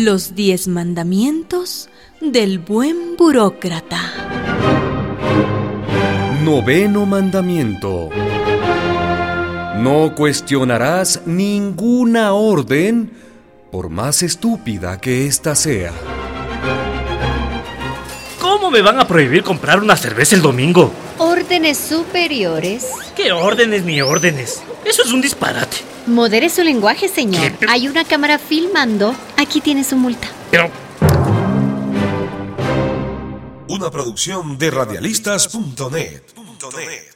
Los 10 mandamientos del buen burócrata. Noveno mandamiento. No cuestionarás ninguna orden, por más estúpida que ésta sea. ¿Cómo me van a prohibir comprar una cerveza el domingo? Órdenes superiores. ¿Qué órdenes ni órdenes? Eso es un disparate. Modere su lenguaje, señor. ¿Qué? Hay una cámara filmando. Aquí tiene su multa. Pero... Una producción de radialistas.net.